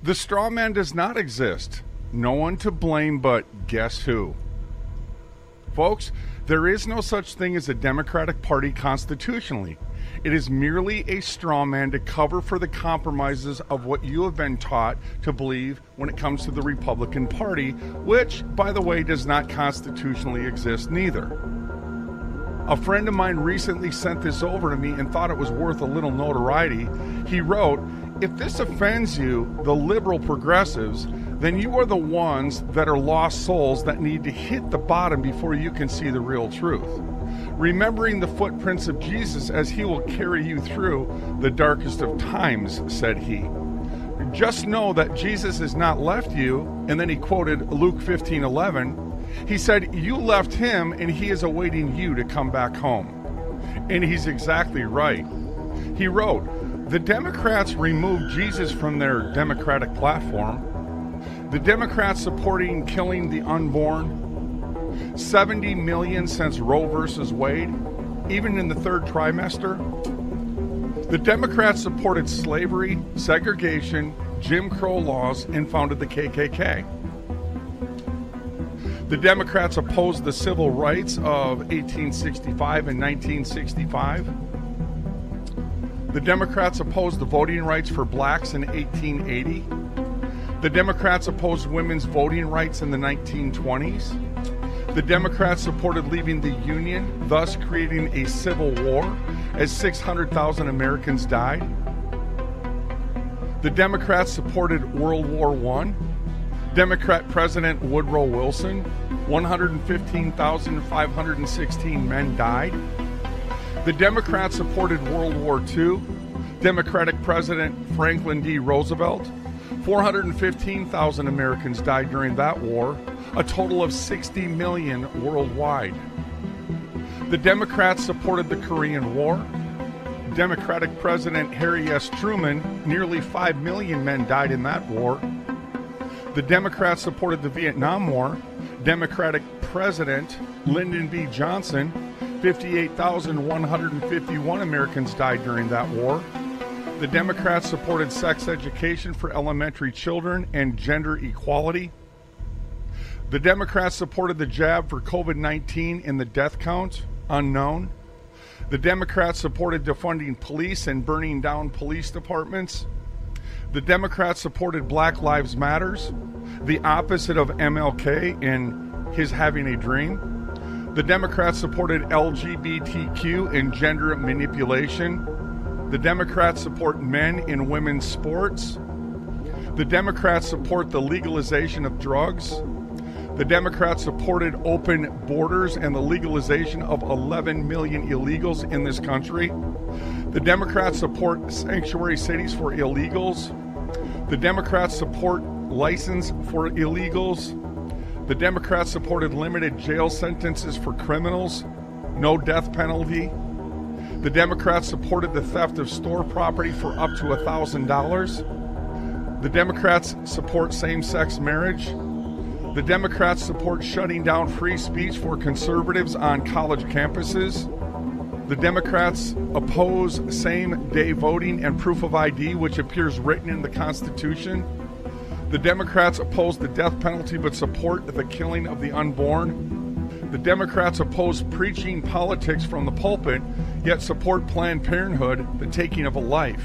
The straw man does not exist. No one to blame but guess who? Folks, there is no such thing as a Democratic Party constitutionally. It is merely a straw man to cover for the compromises of what you have been taught to believe when it comes to the Republican Party, which, by the way, does not constitutionally exist neither. A friend of mine recently sent this over to me and thought it was worth a little notoriety. He wrote, "If this offends you, the liberal progressives, then you are the ones that are lost souls that need to hit the bottom before you can see the real truth. Remembering the footprints of Jesus as he will carry you through the darkest of times," said he. "Just know that Jesus has not left you," and then he quoted Luke 15:11. He said, "You left him and he is awaiting you to come back home." And he's exactly right. He wrote, "The Democrats removed Jesus from their Democratic platform. The Democrats supporting killing the unborn. 70 million since Roe versus Wade, even in the third trimester. The Democrats supported slavery, segregation, Jim Crow laws, and founded the KKK. The Democrats opposed the civil rights of 1865 and 1965. The Democrats opposed the voting rights for blacks in 1880. The Democrats opposed women's voting rights in the 1920s. The Democrats supported leaving the Union, thus creating a civil war, as 600,000 Americans died. The Democrats supported World War I. Democrat President Woodrow Wilson, 115,516 men died. The Democrats supported World War II. Democratic President Franklin D. Roosevelt, 415,000 Americans died during that war, a total of 60 million worldwide. The Democrats supported the Korean War. Democratic President Harry S. Truman, nearly 5 million men died in that war. The Democrats supported the Vietnam War. Democratic President Lyndon B. Johnson, 58,151 Americans died during that war. The Democrats supported sex education for elementary children and gender equality. The Democrats supported the jab for COVID-19 and the death count, unknown. The Democrats supported defunding police and burning down police departments. The Democrats supported Black Lives Matters, the opposite of MLK in his having a dream. The Democrats supported LGBTQ and gender manipulation. The Democrats support men in women's sports. The Democrats support the legalization of drugs. The Democrats supported open borders and the legalization of 11 million illegals in this country. The Democrats support sanctuary cities for illegals. The Democrats support license for illegals. The Democrats supported limited jail sentences for criminals, no death penalty. The Democrats supported the theft of store property for up to $1,000. The Democrats support same-sex marriage. The Democrats support shutting down free speech for conservatives on college campuses. The Democrats oppose same-day voting and proof of ID, which appears written in the Constitution. The Democrats oppose the death penalty but support the killing of the unborn. The Democrats oppose preaching politics from the pulpit, yet support Planned Parenthood, the taking of a life.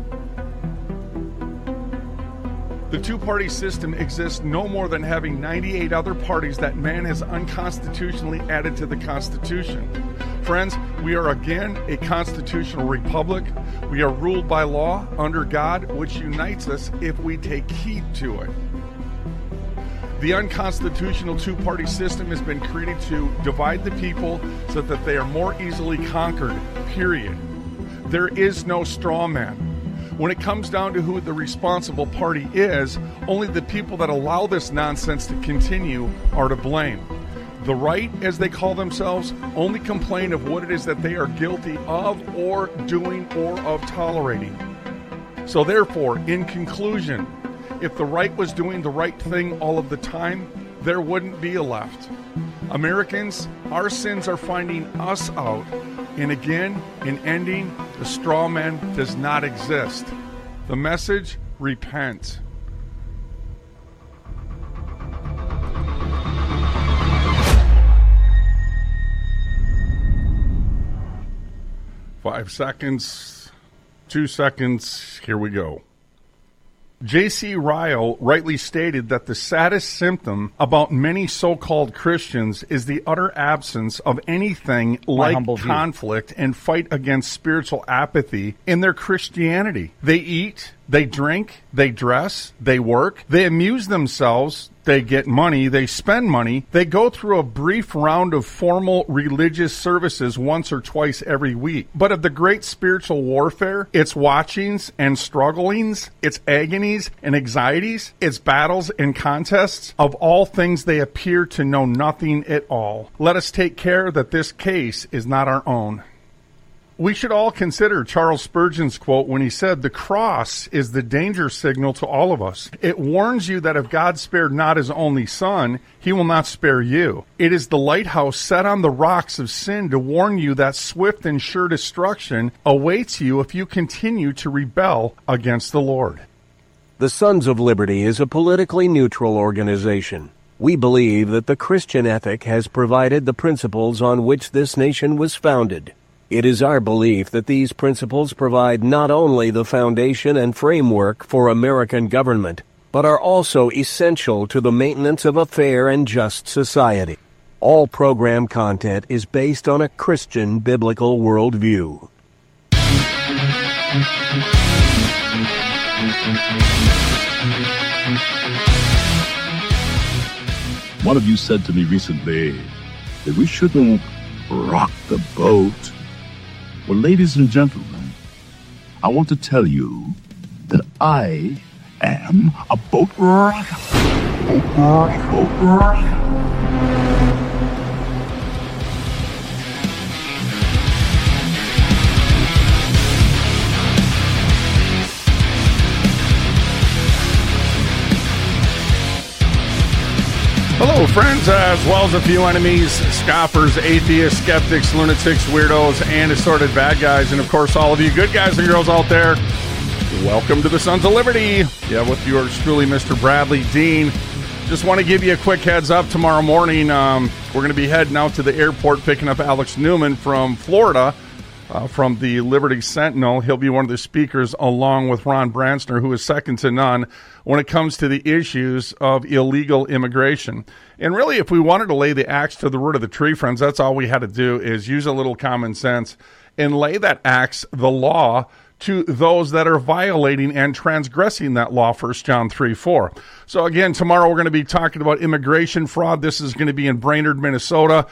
The two-party system exists no more than having 98 other parties that man has unconstitutionally added to the Constitution. Friends, we are again a constitutional republic. We are ruled by law under God, which unites us if we take heed to it. The unconstitutional two-party system has been created to divide the people so that they are more easily conquered, period. There is no straw man. When it comes down to who the responsible party is, only the people that allow this nonsense to continue are to blame. The right, as they call themselves, only complain of what it is that they are guilty of or doing or of tolerating. So therefore, in conclusion, if the right was doing the right thing all of the time, there wouldn't be a left. Americans, our sins are finding us out. And again, in ending, the straw man does not exist. The message, repent. 5 seconds, 2 seconds, here we go. J.C. Ryle rightly stated that the saddest symptom about many so-called Christians is the utter absence of anything like conflict and fight against spiritual apathy in their Christianity. They eat, they drink, they dress, they work, they amuse themselves, they get money, they spend money, they go through a brief round of formal religious services once or twice every week. But of the great spiritual warfare, its watchings and strugglings, its agonies and anxieties, its battles and contests, of all things they appear to know nothing at all. Let us take care that this case is not our own. We should all consider Charles Spurgeon's quote when he said, "The cross is the danger signal to all of us. It warns you that if God spared not his only son, he will not spare you. It is the lighthouse set on the rocks of sin to warn you that swift and sure destruction awaits you if you continue to rebel against the Lord." The Sons of Liberty is a politically neutral organization. We believe that the Christian ethic has provided the principles on which this nation was founded. It is our belief that these principles provide not only the foundation and framework for American government, but are also essential to the maintenance of a fair and just society. All program content is based on a Christian biblical worldview. One of you said to me recently that we shouldn't rock the boat. Well, ladies and gentlemen, I want to tell you that I am a boat rocker. Boat rocker. Hello, friends, as well as a few enemies, scoffers, atheists, skeptics, lunatics, weirdos, and assorted bad guys. And, of course, all of you good guys and girls out there, welcome to the Sons of Liberty. Yeah, with yours truly, Mr. Bradley Dean. Just want to give you a quick heads up. Tomorrow morning, we're going to be heading out to the airport, picking up Alex Newman from Florida, from the Liberty Sentinel. He'll be one of the speakers along with Ron Branstner, who is second to none when it comes to the issues of illegal immigration. And really, if we wanted to lay the axe to the root of the tree, friends, that's all we had to do is use a little common sense and lay that axe, the law, to those that are violating and transgressing that law, 1 John 3:4. So again, tomorrow we're going to be talking about immigration fraud. This is going to be in Brainerd, Minnesota,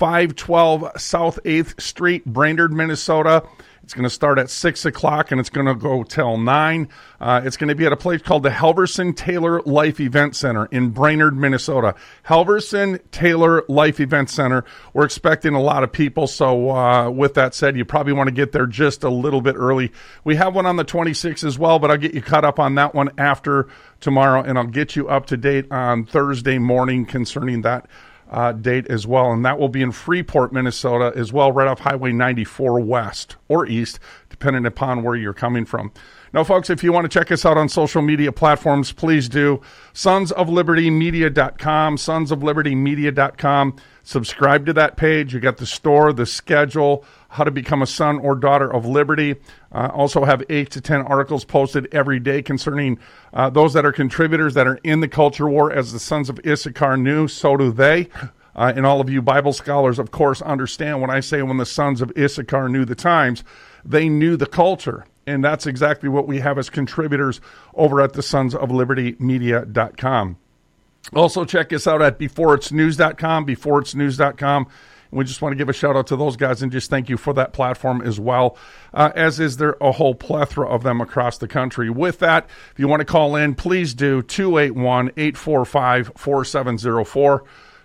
512 South 8th Street, Brainerd, Minnesota. It's going to start at 6 o'clock, and it's going to go till 9. It's going to be at a place called the Halverson Taylor Life Event Center in Brainerd, Minnesota. Halverson Taylor Life Event Center. We're expecting a lot of people, so with that said, you probably want to get there just a little bit early. We have one on the 26th as well, but I'll get you caught up on that one after tomorrow, and I'll get you up to date on Thursday morning concerning that date as well, and that will be in Freeport, Minnesota as well, right off Highway 94 west or east, depending upon where you're coming from. Now, folks, if you want to check us out on social media platforms, please do. sonsoflibertymedia.com, sonsoflibertymedia.com. Subscribe to that page. You got the store, the schedule, how to become a son or daughter of liberty. Also have 8 to 10 articles posted every day concerning those that are contributors that are in the culture war. As the sons of Issachar knew, so do they. And all of you Bible scholars, of course, understand when I say when the sons of Issachar knew the times, they knew the culture. And that's exactly what we have as contributors over at the sonsoflibertymedia.com. Also, check us out at beforeitsnews.com, beforeitsnews.com. We just want to give a shout out to those guys and just thank you for that platform as well, as is there a whole plethora of them across the country. With that, if you want to call in, please do 281-845-4704.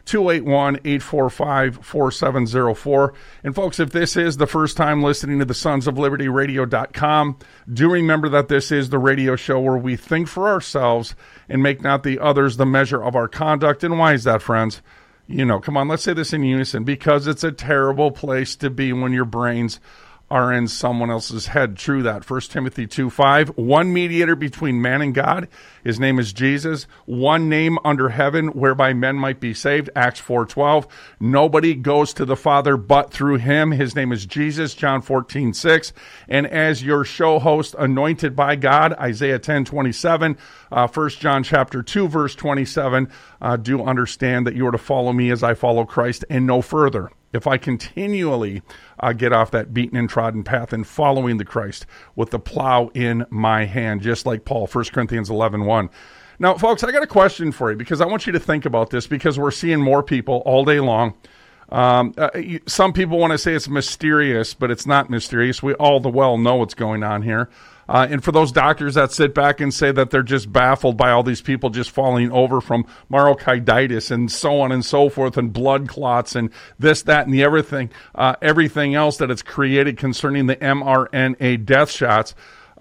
281-845-4704. And folks, if this is the first time listening to the Sons of Liberty Radio.com, do remember that this is the radio show where we think for ourselves and make not the others the measure of our conduct. And why is that, friends? You know, come on, let's say this in unison, because it's a terrible place to be when your brains are in someone else's head. True that. 1 Timothy 2:5. One mediator between man and God. His name is Jesus. One name under heaven whereby men might be saved. Acts 4:12. Nobody goes to the Father but through him. His name is Jesus. John 14:6. And as your show host, anointed by God, Isaiah 10:27. 1 John chapter 2, verse 27. Do understand that you are to follow me as I follow Christ and no further. If I continually get off that beaten and trodden path and following the Christ with the plow in my hand, just like Paul, 1 Corinthians 11:1. Now, folks, I got a question for you because I want you to think about this because we're seeing more people all day long. Some people want to say it's mysterious, but it's not mysterious. We all the well know what's going on here. And for those doctors that sit back and say that they're just baffled by all these people just falling over from myocarditis and so on and so forth and blood clots and this, that, and the everything else that it's created concerning the mRNA death shots.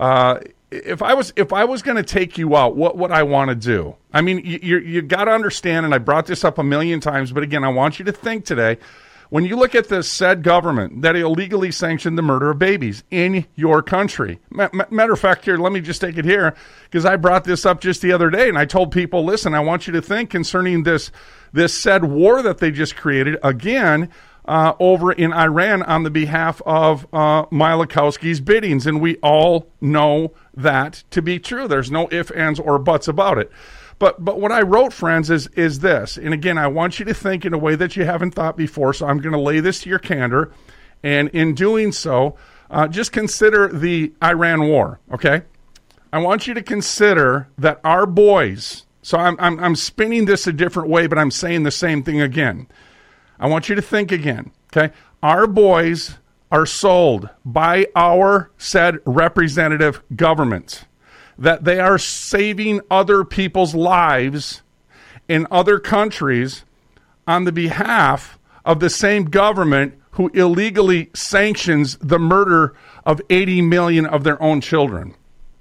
If I was going to take you out, what would I want to do? I mean, you got to understand, and I brought this up a million times, but again, I want you to think today. When you look at the said government that illegally sanctioned the murder of babies in your country. Matter of fact, here, let me just take it here, because I brought this up just the other day, and I told people, listen, I want you to think concerning this said war that they just created, again, over in Iran on the behalf of Milakowski's biddings, and we all know that to be true. There's no ifs, ands, or buts about it. But what I wrote, friends, is this. And again, I want you to think in a way that you haven't thought before, so I'm going to lay this to your candor. And in doing so, just consider the Iran war, okay? I want you to consider that our boys, so I'm spinning this a different way, but I'm saying the same thing again. I want you to think again, okay? Our boys are sold by our said representative government, that they are saving other people's lives in other countries on the behalf of the same government who illegally sanctions the murder of 80 million of their own children.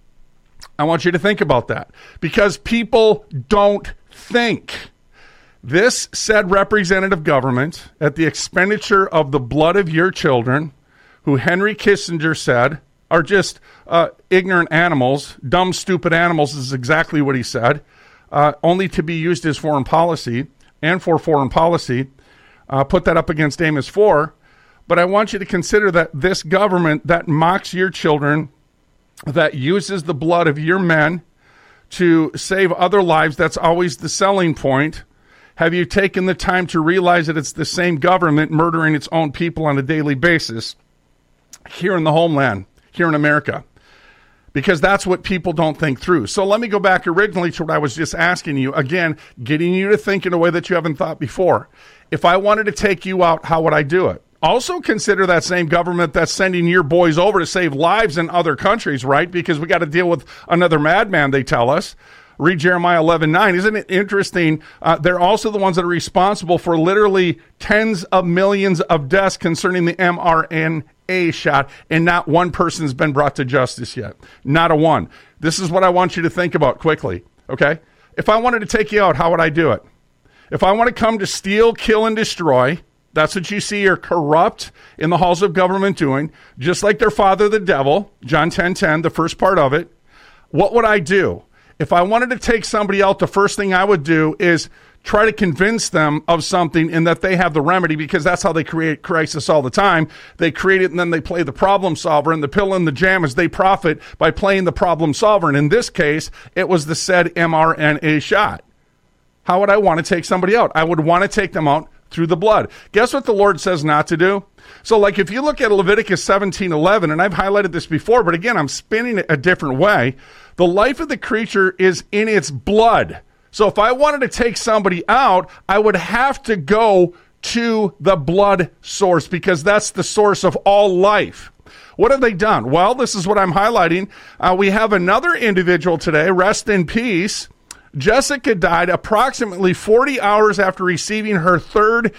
I want you to think about that because people don't think. This said representative government, at the expenditure of the blood of your children, who Henry Kissinger said are just ignorant animals, dumb, stupid animals is exactly what he said, only to be used as foreign policy and for foreign policy. Put that up against Amos 4. But I want you to consider that this government that mocks your children, that uses the blood of your men to save other lives, that's always the selling point. Have you taken the time to realize that it's the same government murdering its own people on a daily basis here in the homeland? Here in America, because that's what people don't think through. So let me go back originally to what I was just asking you, again, getting you to think in a way that you haven't thought before. If I wanted to take you out, how would I do it? Also consider that same government that's sending your boys over to save lives in other countries, right? Because we got to deal with another madman, they tell us. Read Jeremiah 11:9. Isn't it interesting? They're also the ones that are responsible for literally tens of millions of deaths concerning the mRNA shot, and not one person has been brought to justice yet. Not a one. This is what I want you to think about quickly, okay? If I wanted to take you out, how would I do it? If I want to come to steal, kill, and destroy, that's what you see are corrupt in the halls of government doing, just like their father, the devil, John 10:10, the first part of it. What would I do? If I wanted to take somebody out, the first thing I would do is try to convince them of something and that they have the remedy, because that's how they create crisis all the time. They create it and then they play the problem solver, and the pill and the jam is they profit by playing the problem solver. And in this case, it was the said mRNA shot. How would I want to take somebody out? I would want to take them out through the blood. Guess what the Lord says not to do? So like if you look at Leviticus 17:11, and I've highlighted this before, but again, I'm spinning it a different way. The life of the creature is in its blood. So if I wanted to take somebody out, I would have to go to the blood source, because that's the source of all life. What have they done? Well, this is what I'm highlighting. We have another individual today, rest in peace. Jessica died approximately 40 hours after receiving her third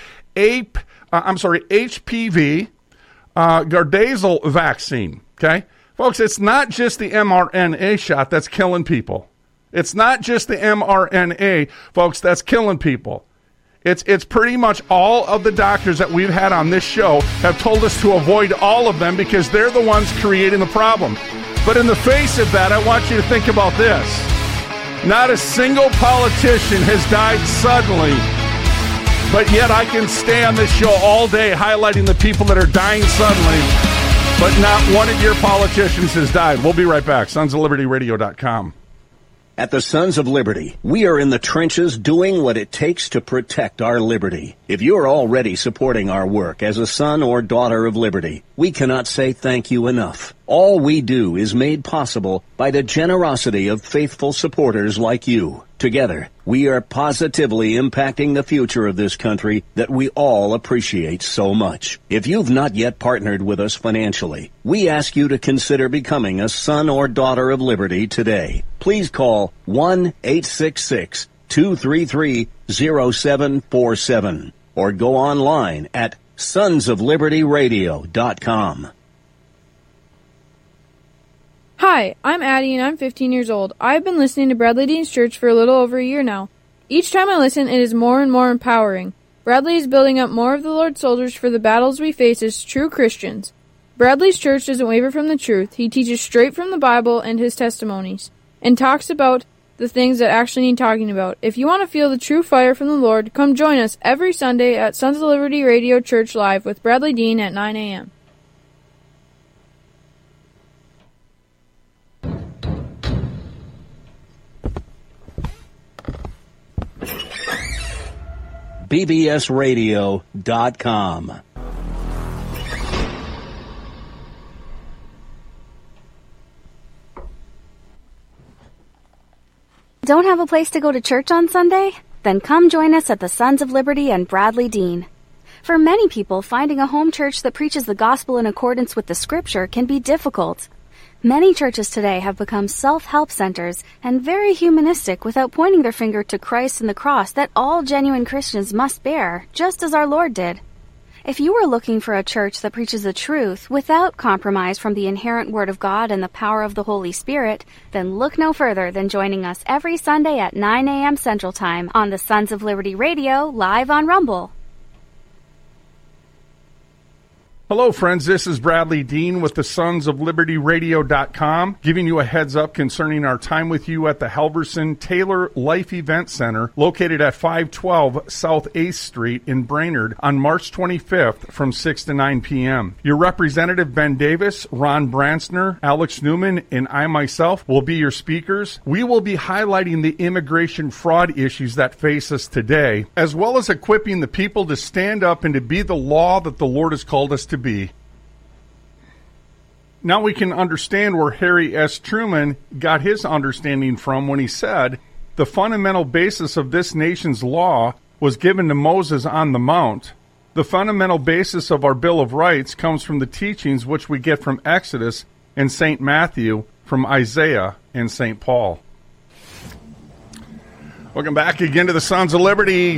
HPV Gardasil vaccine. Okay, folks, it's not just the mRNA shot that's killing people. It's not just the mRNA, folks, that's killing people. It's pretty much all of the doctors that we've had on this show have told us to avoid all of them because they're the ones creating the problem. But in the face of that, I want you to think about this. Not a single politician has died suddenly, but yet I can stay on this show all day highlighting the people that are dying suddenly, but not one of your politicians has died. We'll be right back. SonsOfLibertyRadio.com. At the Sons of Liberty, we are in the trenches doing what it takes to protect our liberty. If you are already supporting our work as a son or daughter of liberty, we cannot say thank you enough. All we do is made possible by the generosity of faithful supporters like you. Together, we are positively impacting the future of this country that we all appreciate so much. If you've not yet partnered with us financially, we ask you to consider becoming a son or daughter of liberty today. Please call 1-866-233-0747 or go online at sonsoflibertyradio.com. Hi, I'm Addie and I'm 15 years old. I've been listening to Bradley Dean's Church for a little over a year now. Each time I listen, it is more and more empowering. Bradley is building up more of the Lord's soldiers for the battles we face as true Christians. Bradley's church doesn't waver from the truth. He teaches straight from the Bible and his testimonies, and talks about the things that actually need talking about. If you want to feel the true fire from the Lord, come join us every Sunday at Sons of Liberty Radio Church Live with Bradley Dean at 9 a.m. bbsradio.com. Don't have a place to go to church on Sunday? Then come join us at the Sons of Liberty and Bradley Dean. For many people, finding a home church that preaches the gospel in accordance with the scripture can be difficult. Many churches today have become self-help centers and very humanistic without pointing their finger to Christ and the cross that all genuine Christians must bear, just as our Lord did. If you are looking for a church that preaches the truth without compromise from the inherent Word of God and the power of the Holy Spirit, then look no further than joining us every Sunday at 9 a.m. Central Time on the Sons of Liberty Radio, live on Rumble. Hello, friends. This is Bradley Dean with the Sons of Liberty Radio.com, giving you a heads up concerning our time with you at the Halverson Taylor Life Event Center, located at 512 South 8th Street in Brainerd on March 25th from 6 to 9 p.m. Your representative, Ben Davis, Ron Bransner, Alex Newman, and I myself will be your speakers. We will be highlighting the immigration fraud issues that face us today, as well as equipping the people to stand up and to be the law that the Lord has called us to be. Now we can understand where Harry S. Truman got his understanding from when he said, the fundamental basis of this nation's law was given to Moses on the Mount. The fundamental basis of our Bill of Rights comes from the teachings which we get from Exodus and St. Matthew, from Isaiah and St. Paul. Welcome back again to the Sons of Liberty,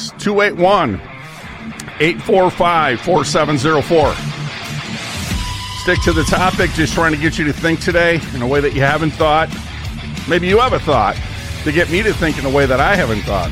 281-845-4704. Stick to the topic, just trying to get you to think today in a way that you haven't thought. Maybe you have a thought to get me to think in a way that I haven't thought.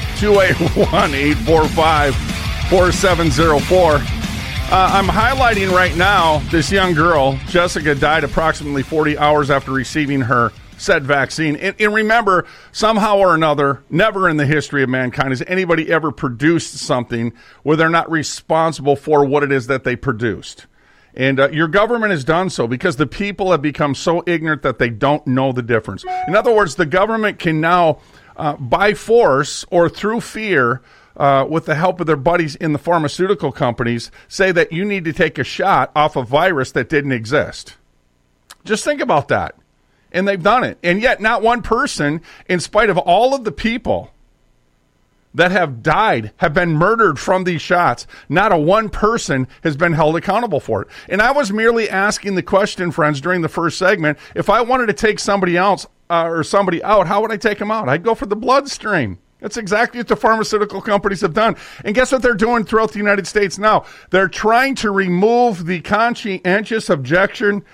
281-845-4704. I'm highlighting right now this young girl. Jessica died approximately 40 hours after receiving her said vaccine. And remember, somehow or another, never in the history of mankind has anybody ever produced something where they're not responsible for what it is that they produced. And your government has done so because the people have become so ignorant that they don't know the difference. In other words, the government can now, by force or through fear, with the help of their buddies in the pharmaceutical companies, say that you need to take a shot off a virus that didn't exist. Just think about that. And they've done it. And yet not one person, in spite of all of the people that have died, have been murdered from these shots, not a one person has been held accountable for it. And I was merely asking the question, friends, during the first segment, if I wanted to take somebody else or somebody out, how would I take them out? I'd go for the bloodstream. That's exactly what the pharmaceutical companies have done. And guess what they're doing throughout the United States now? They're trying to remove the conscientious objection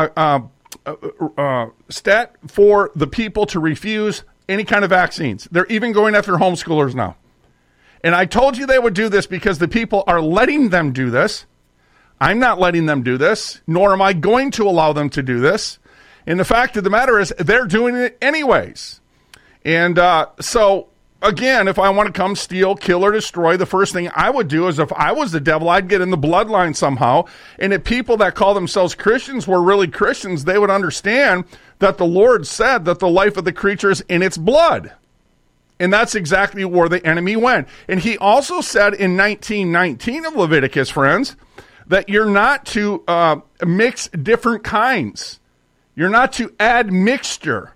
stat for the people to refuse any kind of vaccines. They're even going after homeschoolers now. And I told you they would do this because the people are letting them do this. I'm not letting them do this, nor am I going to allow them to do this. And the fact of the matter is they're doing it anyways. And so, again, if I want to come steal, kill, or destroy, the first thing I would do is if I was the devil, I'd get in the bloodline somehow. And if people that call themselves Christians were really Christians, they would understand that the Lord said that the life of the creature is in its blood. And that's exactly where the enemy went. And he also said in 19:19 of Leviticus, friends, that you're not to mix different kinds. You're not to add mixture.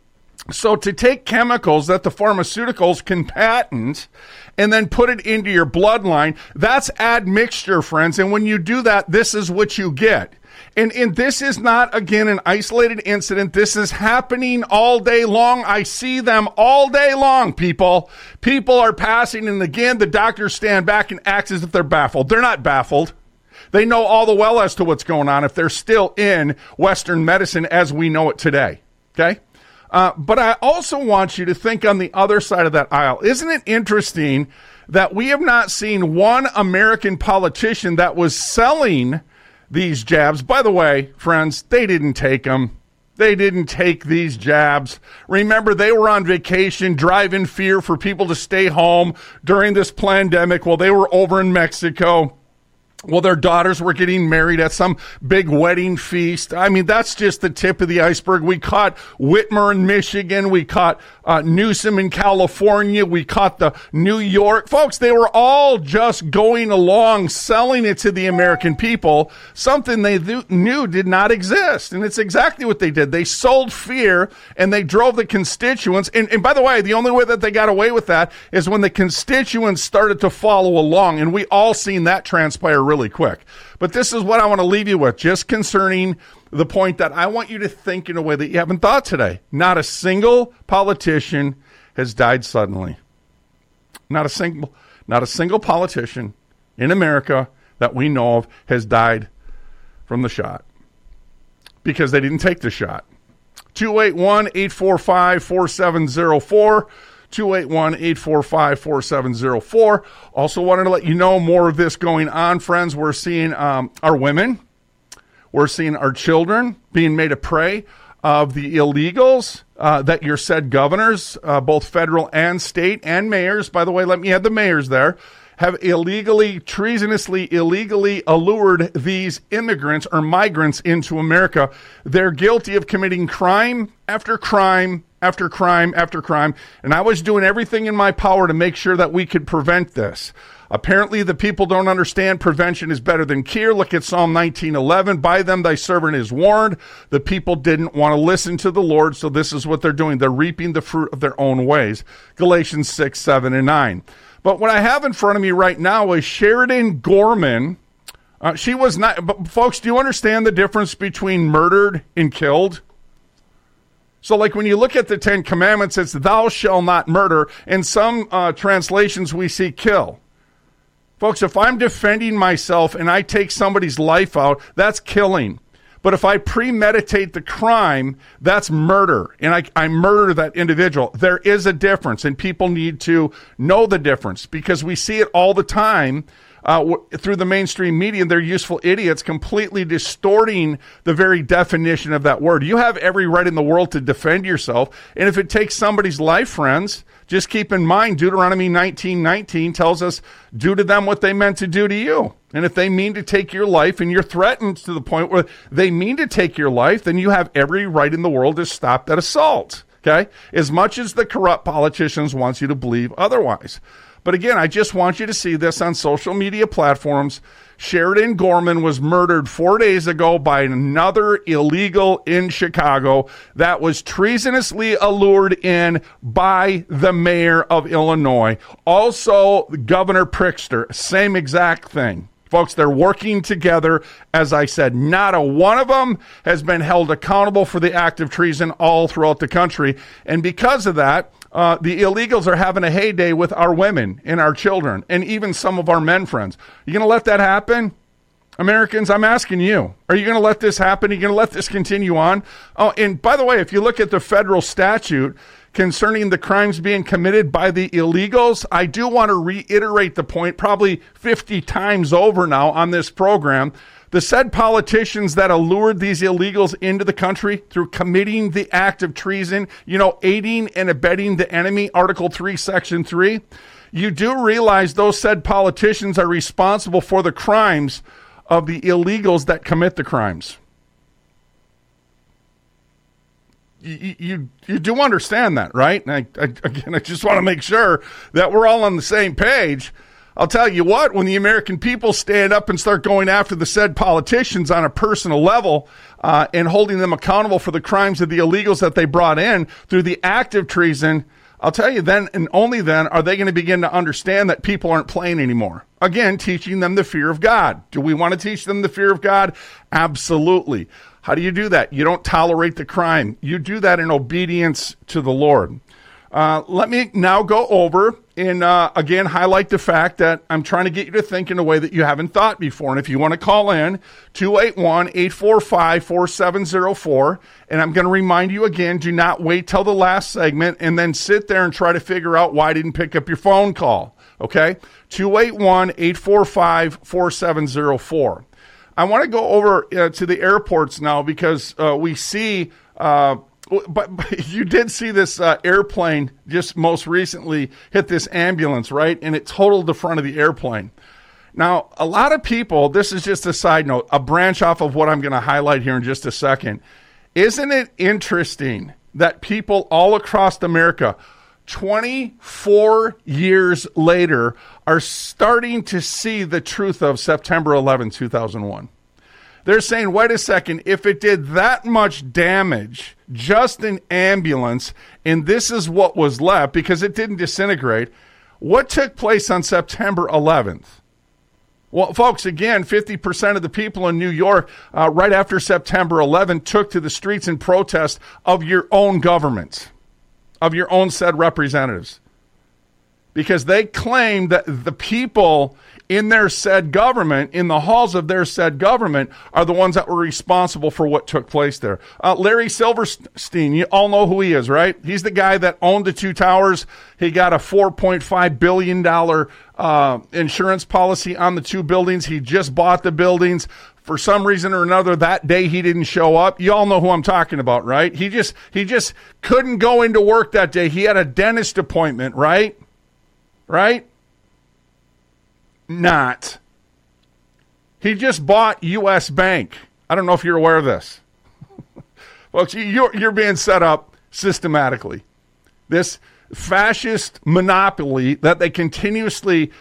So to take chemicals that the pharmaceuticals can patent and then put it into your bloodline, that's admixture, friends. And when you do that, this is what you get. And this is not, again, an isolated incident. This is happening all day long. I see them all day long, people. People are passing, and again, the doctors stand back and act as if they're baffled. They're not baffled. They know all the well as to what's going on if they're still in Western medicine as we know it today, okay? But I also want you to think on the other side of that aisle. Isn't it interesting that we have not seen one American politician that was selling these jabs? By the way, friends, they didn't take them. They didn't take these jabs. Remember, they were on vacation, driving fear for people to stay home during this pandemic while they were over in Mexico. Well, their daughters were getting married at some big wedding feast. I mean, that's just the tip of the iceberg. We caught Whitmer in Michigan. We caught Newsom in California. We caught the New York. Folks, they were all just going along, selling it to the American people, something they knew did not exist. And it's exactly what they did. They sold fear, and they drove the constituents. And by the way, the only way that they got away with that is when the constituents started to follow along. And we all seen that transpire really quick. But this is what I want to leave you with, just concerning the point that I want you to think in a way that you haven't thought today. Not a single politician has died suddenly. Not a single politician in America that we know of has died from the shot because they didn't take the shot. 281-845-4704. 281-845-4704. Also wanted to let you know more of this going on, friends. We're seeing our women. We're seeing our children being made a prey of the illegals that your said governors, both federal and state, and mayors, by the way, let me add the mayors there, have treasonously, illegally allured these immigrants or migrants into America. They're guilty of committing crime after crime after crime after crime, and I was doing everything in my power to make sure that we could prevent this. Apparently, the people don't understand prevention is better than cure. Look at Psalm 19:11. By them thy servant is warned. The people didn't want to listen to the Lord, so this is what they're doing. They're reaping the fruit of their own ways. Galatians 6, 7, and 9. But what I have in front of me right now is Sheridan Gorman. She was not, but folks, do you understand the difference between murdered and killed? So like when you look at the 10 Commandments, it's thou shalt not murder. In some translations, we see kill. Folks, if I'm defending myself and I take somebody's life out, that's killing. But if I premeditate the crime, that's murder. And I murder that individual. There is a difference, and people need to know the difference because we see it all the time through the mainstream media. They're useful idiots completely distorting the very definition of that word. You have every right in the world to defend yourself. And if it takes somebody's life, friends, just keep in mind, Deuteronomy 19:19 tells us, do to them what they meant to do to you. And if they mean to take your life and you're threatened to the point where they mean to take your life, then you have every right in the world to stop that assault. Okay? As much as the corrupt politicians want you to believe otherwise. But again, I just want you to see this on social media platforms. Sheridan Gorman was murdered 4 days ago by another illegal in Chicago that was treasonously allured in by the mayor of Illinois. Also, Governor Pritzker, same exact thing. Folks, they're working together. As I said, not a one of them has been held accountable for the act of treason all throughout the country. And because of that, the illegals are having a heyday with our women and our children and even some of our men friends. You going to let that happen? Americans, I'm asking you, are you going to let this happen? Are you going to let this continue on? Oh, and by the way, if you look at the federal statute, concerning the crimes being committed by the illegals, I do want to reiterate the point probably 50 times over now on this program. The said politicians that allured these illegals into the country through committing the act of treason, aiding and abetting the enemy, Article 3, Section 3, you do realize those said politicians are responsible for the crimes of the illegals that commit the crimes. You do understand that, right? And I just want to make sure that we're all on the same page. I'll tell you what, when the American people stand up and start going after the said politicians on a personal level and holding them accountable for the crimes of the illegals that they brought in through the act of treason, I'll tell you then and only then are they going to begin to understand that people aren't playing anymore. Again, teaching them the fear of God. Do we want to teach them the fear of God? Absolutely. How do you do that? You don't tolerate the crime. You do that in obedience to the Lord. Let me now go over and, again, highlight the fact that I'm trying to get you to think in a way that you haven't thought before. And if you want to call in, 281-845-4704. And I'm going to remind you again, do not wait till the last segment and then sit there and try to figure out why I didn't pick up your phone call. Okay? 281-845-4704. I want to go over to the airports now because we see... But you did see this airplane just most recently hit this ambulance, right? And it totaled the front of the airplane. Now, a lot of people, this is just a side note, a branch off of what I'm going to highlight here in just a second. Isn't it interesting that people all across America, 24 years later, are starting to see the truth of September 11, 2001? They're saying, wait a second, if it did that much damage, just an ambulance, and this is what was left, because it didn't disintegrate, what took place on September 11th? Well, folks, again, 50% of the people in New York, right after September 11th, took to the streets in protest of your own government, of your own said representatives. Because they claim that the people in their said government, in the halls of their said government, are the ones that were responsible for what took place there. Larry Silverstein, you all know who he is, right? He's the guy that owned the two towers. He got a $4.5 billion insurance policy on the two buildings. He just bought the buildings. For some reason or another, that day he didn't show up. You all know who I'm talking about, right? He just couldn't go into work that day. He had a dentist appointment, right? Right? Not. He just bought U.S. Bank. I don't know if you're aware of this. Folks, you're being set up systematically. This fascist monopoly that they continuously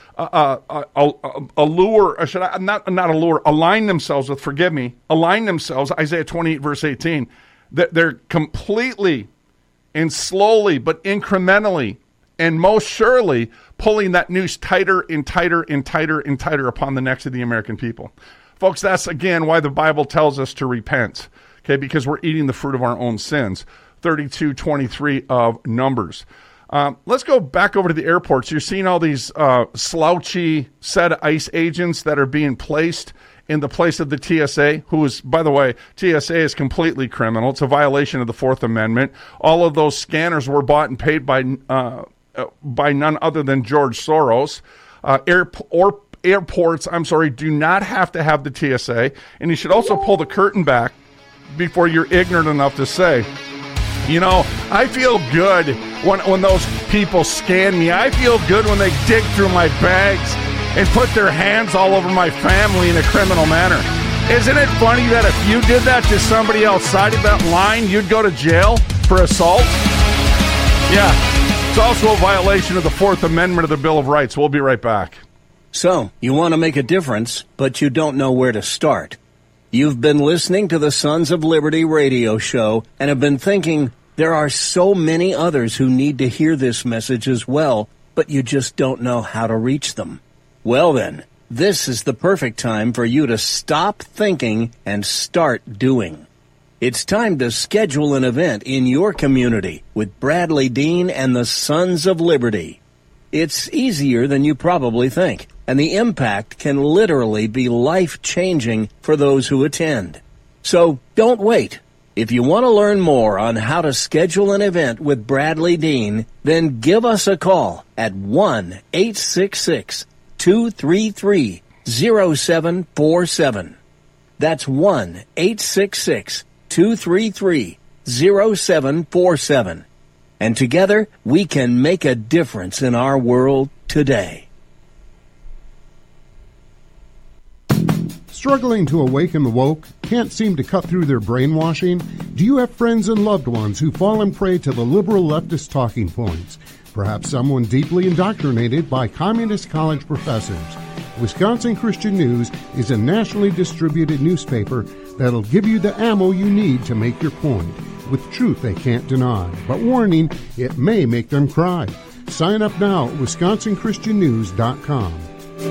align themselves with, align themselves, Isaiah 28, verse 18, that they're completely and slowly but incrementally and most surely pulling that noose tighter and tighter and tighter and tighter upon the necks of the American people. Folks, that's, again, why the Bible tells us to repent, okay, because we're eating the fruit of our own sins. 32:23 of Numbers. Let's go back over to the airports. You're seeing all these slouchy said ICE agents that are being placed in the place of the TSA, who is, by the way, TSA is completely criminal. It's a violation of the Fourth Amendment. All of those scanners were bought and paid by none other than George Soros. Airports, do not have to have the TSA. And you should also pull the curtain back before you're ignorant enough to say, I feel good when those people scan me. I feel good when they dig through my bags and put their hands all over my family in a criminal manner. Isn't it funny that if you did that to somebody outside of that line, you'd go to jail for assault? Yeah. It's also a violation of the Fourth Amendment of the Bill of Rights. We'll be right back. So, you want to make a difference, but you don't know where to start. You've been listening to the Sons of Liberty radio show and have been thinking, there are so many others who need to hear this message as well, but you just don't know how to reach them. Well then, this is the perfect time for you to stop thinking and start doing. It's time to schedule an event in your community with Bradley Dean and the Sons of Liberty. It's easier than you probably think, and the impact can literally be life-changing for those who attend. So don't wait. If you want to learn more on how to schedule an event with Bradley Dean, then give us a call at 1-866-233-0747. That's 1-866-233-0747. And together, we can make a difference in our world today. Struggling to awaken the woke? Can't seem to cut through their brainwashing? Do you have friends and loved ones who fall prey to the liberal leftist talking points? Perhaps someone deeply indoctrinated by communist college professors. Wisconsin Christian News is a nationally distributed newspaper that'll give you the ammo you need to make your point, with truth they can't deny. But warning, it may make them cry. Sign up now at WisconsinChristianNews.com.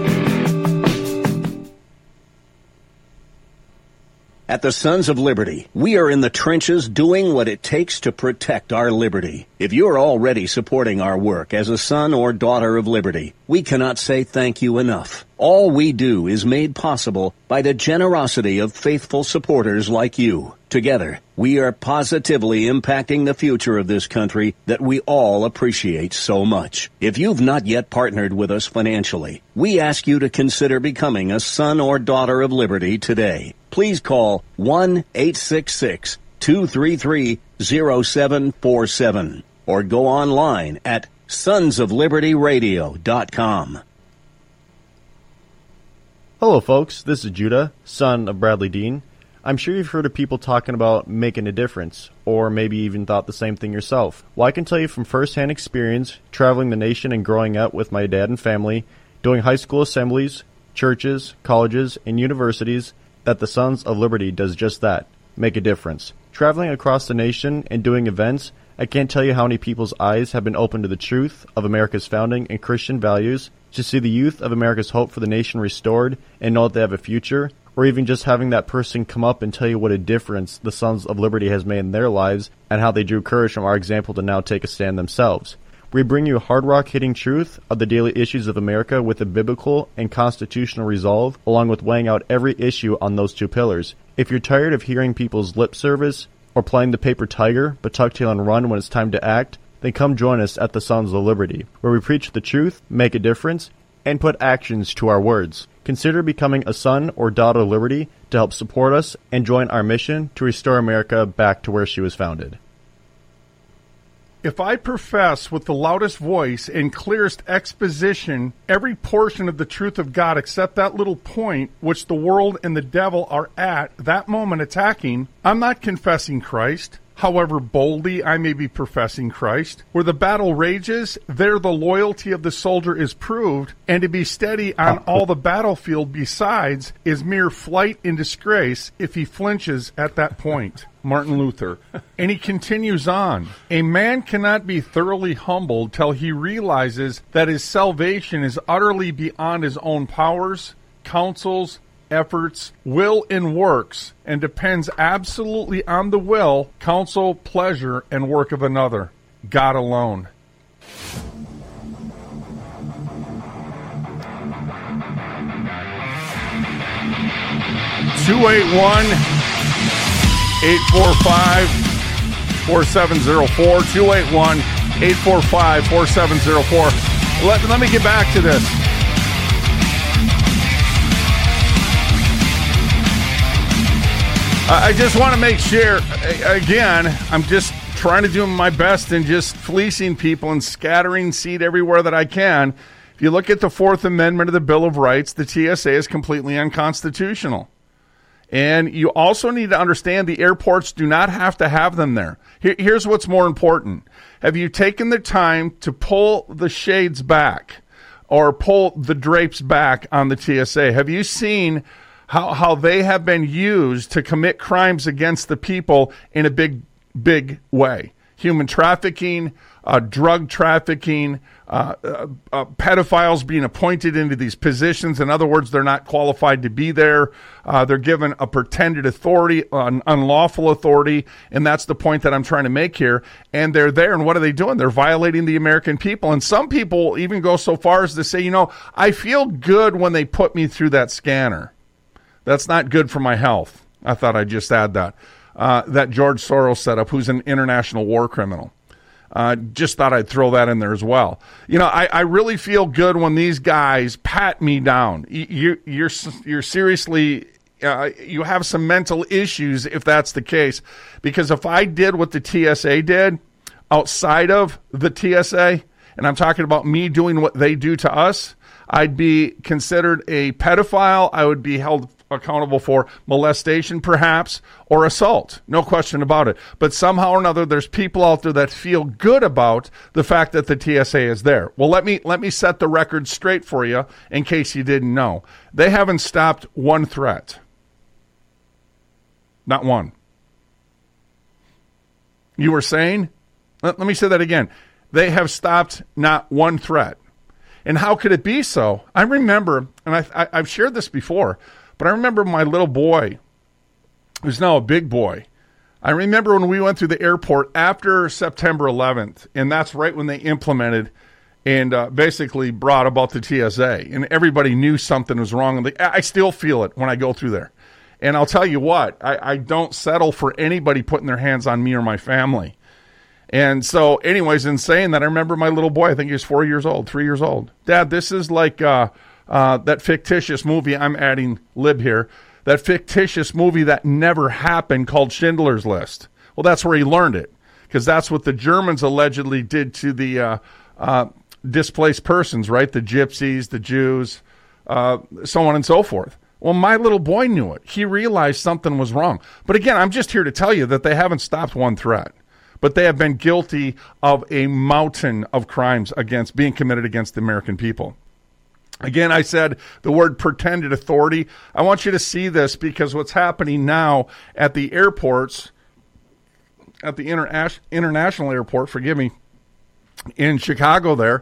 At the Sons of Liberty, we are in the trenches doing what it takes to protect our liberty. If you are already supporting our work as a son or daughter of liberty, we cannot say thank you enough. All we do is made possible by the generosity of faithful supporters like you. Together, we are positively impacting the future of this country that we all appreciate so much. If you've not yet partnered with us financially, we ask you to consider becoming a son or daughter of liberty today. Please call 1-866-233-0747 or go online at sonsoflibertyradio.com. Hello folks, this is Judah, son of Bradley Dean. I'm sure you've heard of people talking about making a difference, or maybe even thought the same thing yourself. Well, I can tell you from firsthand experience, traveling the nation and growing up with my dad and family, doing high school assemblies, churches, colleges, and universities, that the Sons of Liberty does just that, make a difference. Traveling across the nation and doing events, I can't tell you how many people's eyes have been opened to the truth of America's founding and Christian values, to see the youth of America's hope for the nation restored and know that they have a future, or even just having that person come up and tell you what a difference the Sons of Liberty has made in their lives and how they drew courage from our example to now take a stand themselves. We bring you hard rock hitting truth of the daily issues of America with a biblical and constitutional resolve, along with weighing out every issue on those two pillars. If you're tired of hearing people's lip service or playing the paper tiger but tuck tail and run when it's time to act, then come join us at the Sons of Liberty, where we preach the truth, make a difference, and put actions to our words. Consider becoming a son or daughter of liberty to help support us and join our mission to restore America back to where she was founded. If I profess with the loudest voice and clearest exposition every portion of the truth of God except that little point which the world and the devil are at that moment attacking, I'm not confessing Christ. However boldly I may be professing Christ. Where the battle rages, there the loyalty of the soldier is proved, and to be steady on all the battlefield besides is mere flight in disgrace if he flinches at that point. Martin Luther. And he continues on. A man cannot be thoroughly humbled till he realizes that his salvation is utterly beyond his own powers, counsels, efforts, will, and works, and depends absolutely on the will, counsel, pleasure, and work of another, God alone. (281) 845-4704, 281-845-4704. Let me get back to this. I just want to make sure, again, I'm just trying to do my best and just fleecing people and scattering seed everywhere that I can. If you look at the Fourth Amendment of the Bill of Rights, the TSA is completely unconstitutional. And you also need to understand the airports do not have to have them there. Here's what's more important. Have you taken the time to pull the shades back or pull the drapes back on the TSA? Have you seen how they have been used to commit crimes against the people in a big way? Human trafficking, drug trafficking, pedophiles being appointed into these positions. In other words, they're not qualified to be there. They're given a pretended authority, an unlawful authority, and that's the point that I'm trying to make here. And they're there, and what are they doing? They're violating the American people. And some people even go so far as to say, I feel good when they put me through that scanner. That's not good for my health. I thought I'd just add that. that George Soros set up, who's an international war criminal. Just thought I'd throw that in there as well. You know, I really feel good when these guys pat me down. You're seriously, you have some mental issues if that's the case. Because if I did what the TSA did outside of the TSA, and I'm talking about me doing what they do to us, I'd be considered a pedophile. I would be held accountable for molestation, perhaps, or assault. No question about it. But somehow or another, there's people out there that feel good about the fact that the TSA is there. Well, let me set the record straight for you in case you didn't know. They haven't stopped one threat. Not one. You were saying? Let me say that again. They have stopped not one threat. And how could it be so? I remember, and I've shared this before, but I remember my little boy, who's now a big boy. I remember when we went through the airport after September 11th, and that's right when they implemented and basically brought about the TSA. And everybody knew something was wrong. And I still feel it when I go through there. And I'll tell you what, I don't settle for anybody putting their hands on me or my family. And so, anyways, in saying that, I remember my little boy, I think he was 3 years old. Dad, this is like that fictitious movie, I'm adding lib here, that fictitious movie that never happened called Schindler's List. Well, that's where he learned it, because that's what the Germans allegedly did to the displaced persons, right? The gypsies, the Jews, so on and so forth. Well, my little boy knew it. He realized something was wrong. But again, I'm just here to tell you that they haven't stopped one threat. But they have been guilty of a mountain of crimes being committed against the American people. Again, I said the word pretended authority. I want you to see this because what's happening now at the airports, at the international airport, in Chicago there,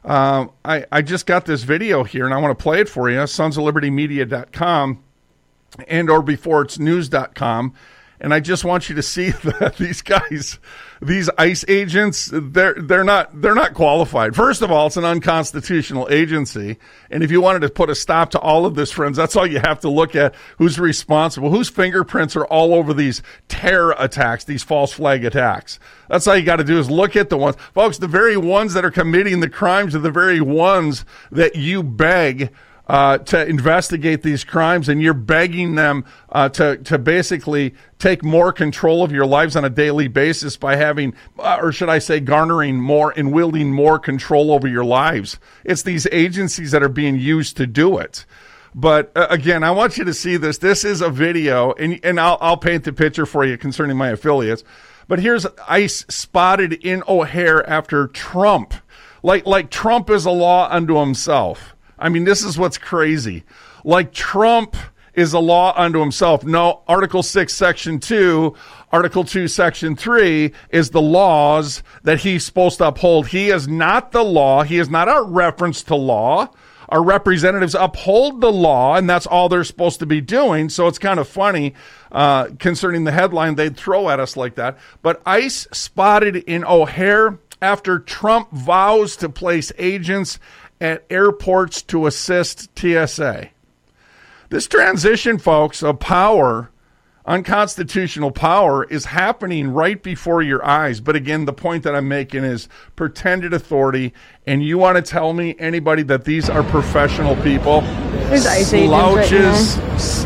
I just got this video here, and I want to play it for you, sonsoflibertymedia.com and or beforeitsnews.com. And I just want you to see that these guys, these ICE agents, they're not qualified. First of all, it's an unconstitutional agency. And if you wanted to put a stop to all of this, friends, that's all you have to look at. Who's responsible? Whose fingerprints are all over these terror attacks, these false flag attacks? That's all you got to do is look at the ones. Folks, the very ones that are committing the crimes are the very ones that you beg to investigate these crimes, and you're begging them to basically take more control of your lives on a daily basis by having, or should I say, garnering more and wielding more control over your lives. It's these agencies that are being used to do it. But again, I want you to see this. This is a video, and I'll paint the picture for you concerning my affiliates. But here's ICE spotted in O'Hare after Trump. Like Trump is a law unto himself. I mean, this is what's crazy. Like Trump is a law unto himself. No, Article 6, Section 2, Article 2, Section 3 is the laws that he's supposed to uphold. He is not the law. He is not our reference to law. Our representatives uphold the law, and that's all they're supposed to be doing. So it's kind of funny concerning the headline they'd throw at us like that. But ICE spotted in O'Hare after Trump vows to place agents at airports to assist TSA. This transition, folks, of power, unconstitutional power, is happening right before your eyes. But again, the point that I'm making is pretended authority. And you want to tell me, anybody, that these are professional people? There's ICE agents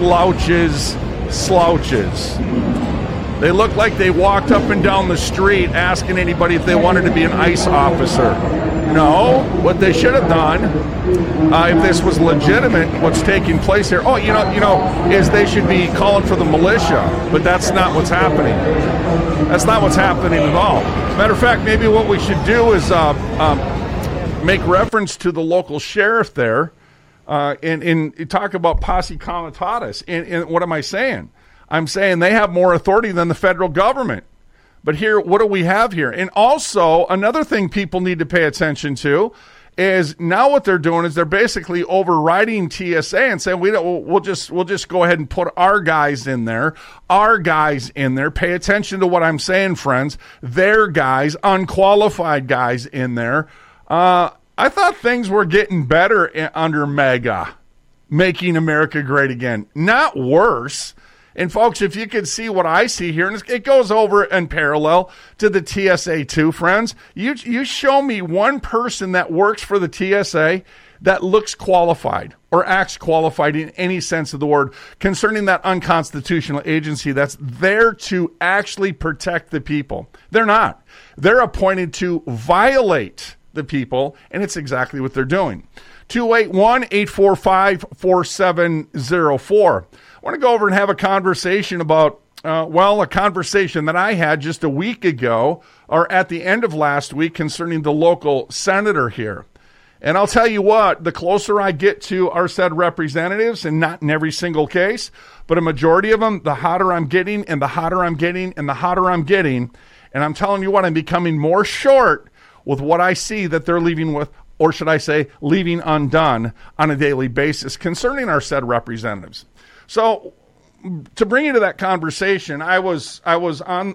slouches. They look like they walked up and down the street asking anybody if they wanted to be an ICE officer. No, what they should have done, if this was legitimate, what's taking place here, is they should be calling for the militia. But that's not what's happening. That's not what's happening at all. Matter of fact, maybe what we should do is make reference to the local sheriff there and talk about posse comitatus. And what am I saying? I'm saying they have more authority than the federal government. But here, what do we have here? And also, another thing people need to pay attention to is now what they're doing is they're basically overriding TSA and saying we'll just go ahead and put our guys in there. Pay attention to what I'm saying, friends. Their guys, unqualified guys in there. I thought things were getting better under MAGA, making America great again, not worse. And folks, if you could see what I see here, and it goes over in parallel to the TSA too, friends. You show me one person that works for the TSA that looks qualified or acts qualified in any sense of the word concerning that unconstitutional agency that's there to actually protect the people. They're not. They're appointed to violate the people, and it's exactly what they're doing. 281-845-4704. I want to go over and have a conversation about, a conversation that I had just a week ago or at the end of last week concerning the local senator here. And I'll tell you what, the closer I get to our said representatives, and not in every single case, but a majority of them, the hotter I'm getting and the hotter I'm getting and the hotter I'm getting. And I'm telling you what, I'm becoming more short with what I see that they're leaving with, or should I say, leaving undone on a daily basis concerning our said representatives. So, to bring you to that conversation, I was on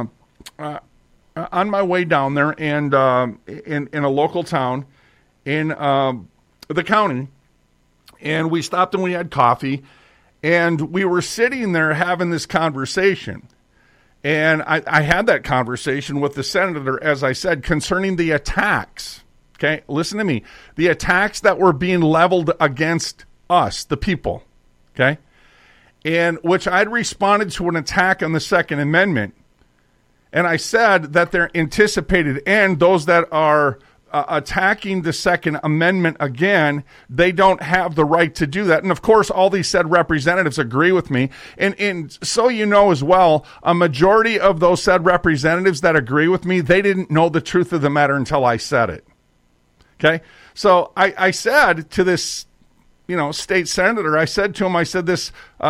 my way down there and in a local town in the county, and we stopped and we had coffee, and we were sitting there having this conversation. And I had that conversation with the senator, as I said, concerning the attacks. Okay, listen to me. The attacks that were being leveled against us, the people. Okay, and which I'd responded to an attack on the Second Amendment. And I said that they're anticipated, and those that are attacking the Second Amendment again, they don't have the right to do that. And of course, all these said representatives agree with me. And so you know as well, a majority of those said representatives that agree with me, they didn't know the truth of the matter until I said it. Okay? So I said to this, state senator, I said to him, this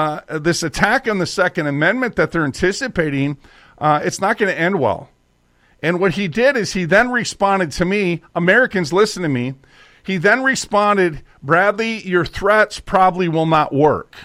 attack on the Second Amendment that they're anticipating, it's not going to end well. And what he did is he then responded to me, Americans, listen to me. He then responded, Bradley, your threats probably will not work.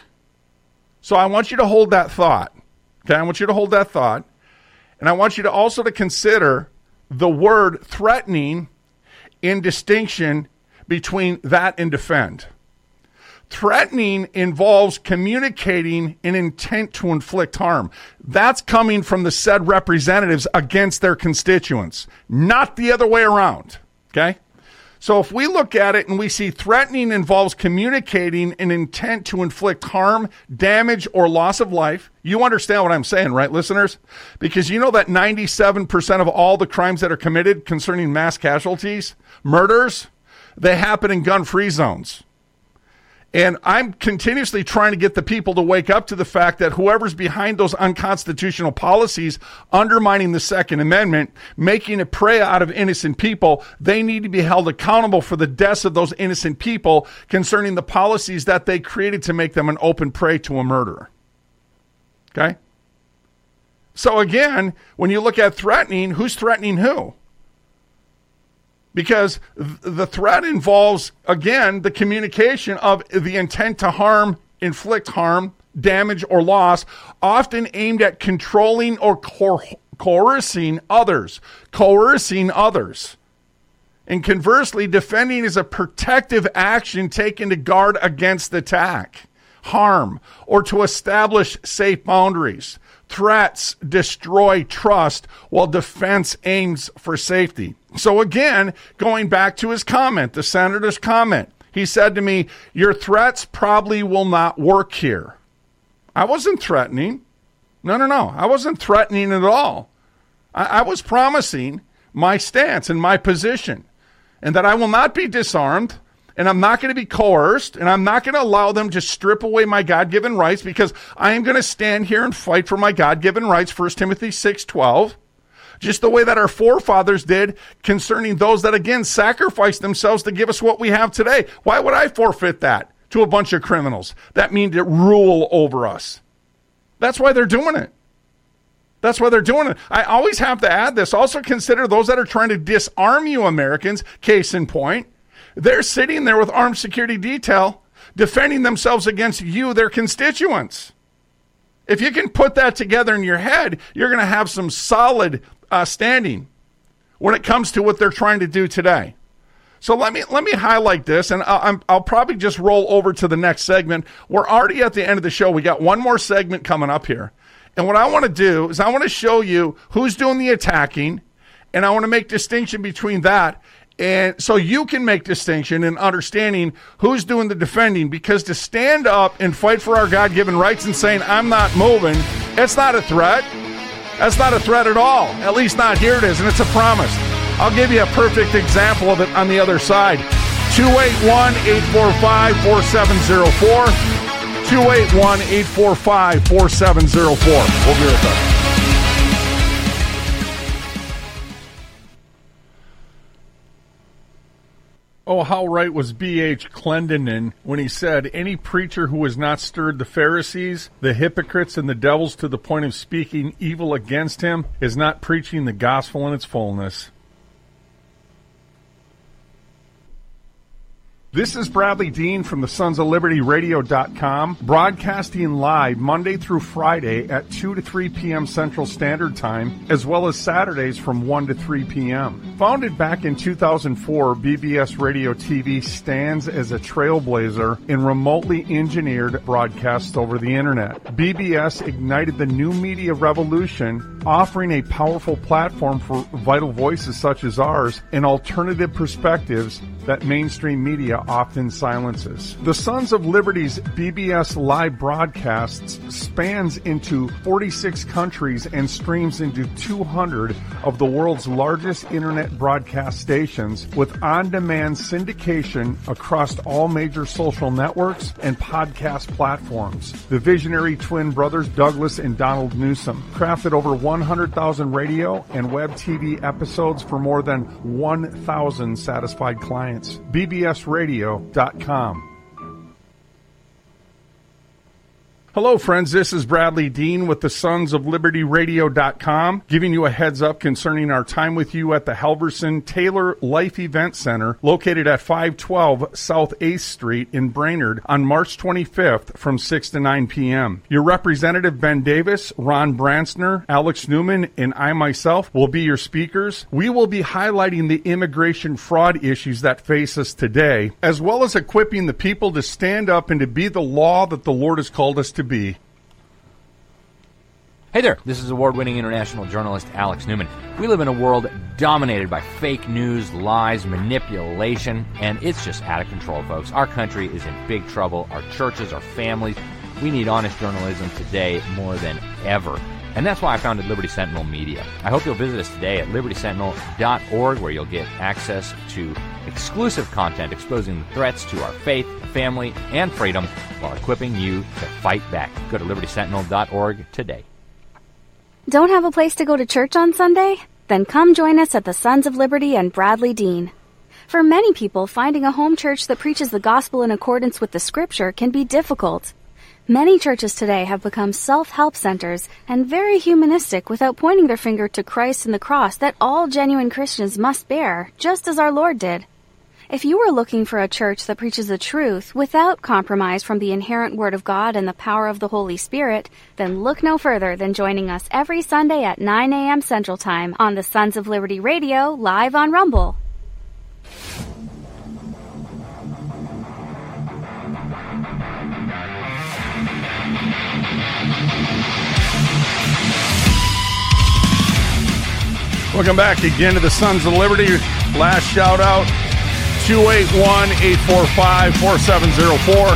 So I want you to hold that thought. Okay, I want you to hold that thought. And I want you to also to consider the word threatening in distinction between that and defend. Threatening involves communicating an intent to inflict harm. That's coming from the said representatives against their constituents, not the other way around. Okay? So if we look at it and we see threatening involves communicating an intent to inflict harm, damage, or loss of life, you understand what I'm saying, right, listeners? Because you know that 97% of all the crimes that are committed concerning mass casualties, murders, they happen in gun-free zones. And I'm continuously trying to get the people to wake up to the fact that whoever's behind those unconstitutional policies, undermining the Second Amendment, making a prey out of innocent people, they need to be held accountable for the deaths of those innocent people concerning the policies that they created to make them an open prey to a murderer. Okay? So again, when you look at threatening, who's threatening who? Because the threat involves, again, the communication of the intent to harm, inflict harm, damage, or loss, often aimed at controlling or coercing others. And conversely, defending is a protective action taken to guard against attack, harm, or to establish safe boundaries. Threats destroy trust, while defense aims for safety. So again, going back to his comment, the senator's comment, he said to me, your threats probably will not work here. I wasn't threatening. No. I wasn't threatening at all. I was promising my stance and my position, and that I will not be disarmed, and I'm not going to be coerced, and I'm not going to allow them to strip away my God-given rights, because I am going to stand here and fight for my God-given rights, 1 Timothy 6:12, just the way that our forefathers did concerning those that, again, sacrificed themselves to give us what we have today. Why would I forfeit that to a bunch of criminals that mean to rule over us? That's why they're doing it. I always have to add this. Also consider those that are trying to disarm you Americans, case in point. They're sitting there with armed security detail defending themselves against you, their constituents. If you can put that together in your head, you're going to have some solid standing when it comes to what they're trying to do today. So let me highlight this, and I'll probably just roll over to the next segment. We're already at the end of the show. We got one more segment coming up here. And what I want to do is I want to show you who's doing the attacking, and I want to make distinction between that. And so you can make distinction in understanding who's doing the defending, because to stand up and fight for our God-given rights and saying, I'm not moving, it's not a threat. That's not a threat at all. At least not here it is, and it's a promise. I'll give you a perfect example of it on the other side. 281-845-4704. 281-845-4704. We'll be right back. Oh, how right was B.H. Clendenin when he said, any preacher who has not stirred the Pharisees, the hypocrites, and the devils to the point of speaking evil against him is not preaching the gospel in its fullness. This is Bradley Dean from the Sons of Liberty Radio.com, broadcasting live Monday through Friday at 2 to 3 p.m. Central Standard Time, as well as Saturdays from 1 to 3 p.m. Founded back in 2004, BBS Radio TV stands as a trailblazer in remotely engineered broadcasts over the Internet. BBS ignited the new media revolution, offering a powerful platform for vital voices such as ours and alternative perspectives that mainstream media often silences. The Sons of Liberty's BBS live broadcasts spans into 46 countries and streams into 200 of the world's largest internet broadcast stations, with on-demand syndication across all major social networks and podcast platforms. The visionary twin brothers Douglas and Donald Newsom crafted over 100,000 radio and web TV episodes for more than 1,000 satisfied clients. BBSradio.com. Hello, friends. This is Bradley Dean with the Sons of Liberty Radio.com, giving you a heads up concerning our time with you at the Halverson Taylor Life Event Center, located at 512 South 8th Street in Brainerd on March 25th from 6 to 9 p.m. Your representative, Ben Davis, Ron Bransner, Alex Newman, and I myself will be your speakers. We will be highlighting the immigration fraud issues that face us today, as well as equipping the people to stand up and to be the law that the Lord has called us to be. Hey there, this is award-winning international journalist Alex Newman. We live in a world dominated by fake news, lies, manipulation, and it's just out of control, folks. Our country is in big trouble. Our churches, our families, we need honest journalism today more than ever. And that's why I founded Liberty Sentinel Media. I hope you'll visit us today at libertysentinel.org, where you'll get access to exclusive content exposing the threats to our faith, family, and freedom while equipping you to fight back. Go to libertysentinel.org today. Don't have a place to go to church on Sunday? Then come join us at the Sons of Liberty and Bradley Dean. For many people, finding a home church that preaches the gospel in accordance with the Scripture can be difficult. Many churches today have become self-help centers and very humanistic without pointing their finger to Christ and the cross that all genuine Christians must bear, just as our Lord did. If you are looking for a church that preaches the truth without compromise from the inherent Word of God and the power of the Holy Spirit, then look no further than joining us every Sunday at 9 a.m. Central Time on the Sons of Liberty Radio, live on Rumble. Welcome back again to the Sons of Liberty. Last shout out, 281-845-4704.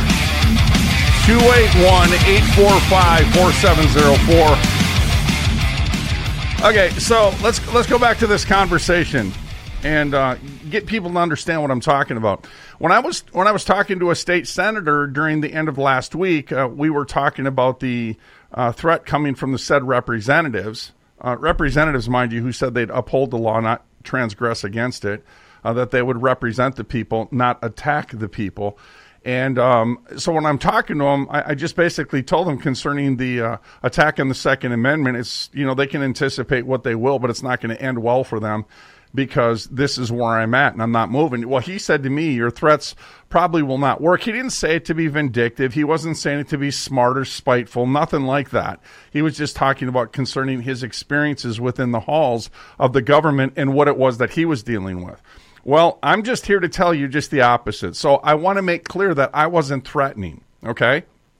281-845-4704. Okay, so let's go back to this conversation and get people to understand what I'm talking about. When I was talking to a state senator during the end of last week, we were talking about the threat coming from the said representatives. Representatives, mind you, who said they'd uphold the law, not transgress against it, that they would represent the people, not attack the people. And so when I'm talking to them, I just basically told them concerning the attack on the Second Amendment, it's, they can anticipate what they will, but it's not going to end well for them because this is where I'm at and I'm not moving. Well, he said to me, your threats probably will not work. He didn't say it to be vindictive. He wasn't saying it to be smart or spiteful, nothing like that. He was just talking about concerning his experiences within the halls of the government and what it was that he was dealing with. Well, I'm just here to tell you just the opposite. So I want to make clear that I wasn't threatening, okay?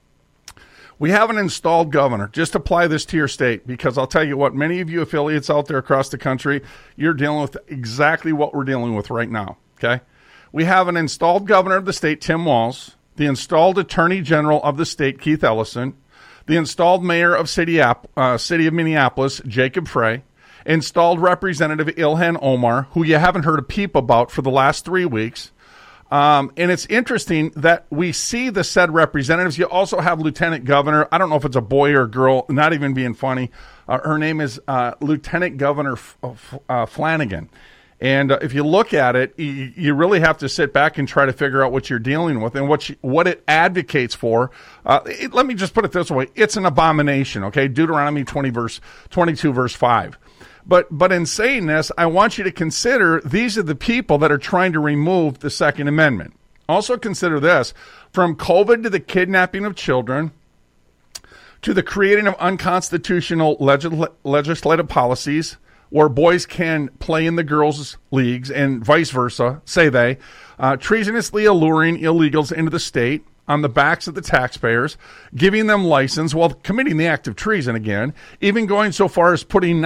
We have an installed governor. Just apply this to your state, because I'll tell you what, many of you affiliates out there across the country, you're dealing with exactly what we're dealing with right now, okay? We have an installed governor of the state, Tim Walz, the installed attorney general of the state, Keith Ellison, the installed mayor of city of Minneapolis, Jacob Frey, installed Representative Ilhan Omar, who you haven't heard a peep about for the last 3 weeks. And it's interesting that we see the said representatives. You also have Lieutenant Governor, I don't know if it's a boy or a girl, not even being funny. Her name is Lieutenant Governor Flanagan. And if you look at it, you really have to sit back and try to figure out what you're dealing with and what it advocates for. Let me just put it this way. It's an abomination, okay? Deuteronomy 22, verse 5. But in saying this, I want you to consider these are the people that are trying to remove the Second Amendment. Also consider this. From COVID to the kidnapping of children to the creating of unconstitutional legislative policies where boys can play in the girls' leagues and vice versa, say they, treasonously alluring illegals into the state on the backs of the taxpayers, giving them license while committing the act of treason again, even going so far as putting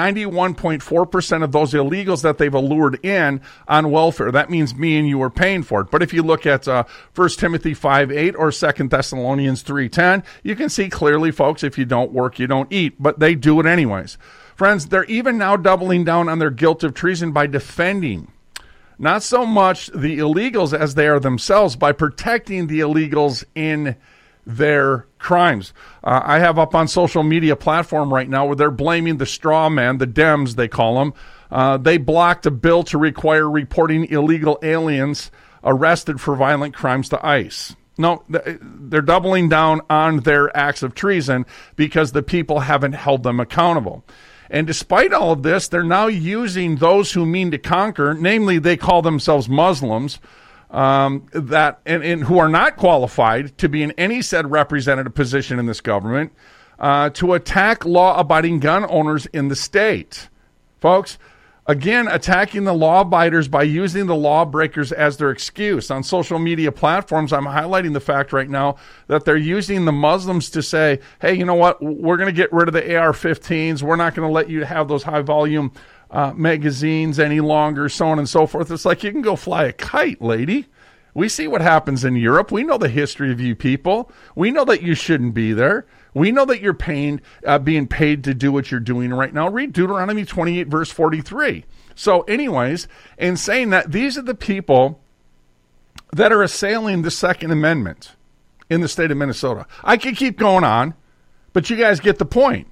91.4% of those illegals that they've allured in on welfare. That means me and you are paying for it. But if you look at 1 Timothy 5:8 or 2 Thessalonians 3:10, you can see clearly, folks, if you don't work, you don't eat. But they do it anyways. Friends, they're even now doubling down on their guilt of treason by defending not so much the illegals as they are themselves, by protecting the illegals in their crimes. I have up on social media platform right now where they're blaming the straw man, the Dems they call them. They blocked a bill to require reporting illegal aliens arrested for violent crimes to ICE. No, they're doubling down on their acts of treason because the people haven't held them accountable. And despite all of this, they're now using those who mean to conquer, namely they call themselves Muslims, and who are not qualified to be in any said representative position in this government, to attack law-abiding gun owners in the state. Folks, again, attacking the law-abiders by using the lawbreakers as their excuse. On social media platforms, I'm highlighting the fact right now that they're using the Muslims to say, hey, you know what, we're going to get rid of the AR-15s. We're not going to let you have those high-volume magazines any longer, so on and so forth. It's like you can go fly a kite, lady. We see what happens in Europe. We know the history of you people. We know that you shouldn't be there. We know that you're being paid to do what you're doing right now. Read Deuteronomy 28, verse 43. So anyways, in saying that, these are the people that are assailing the Second Amendment in the state of Minnesota. I could keep going on, but you guys get the point.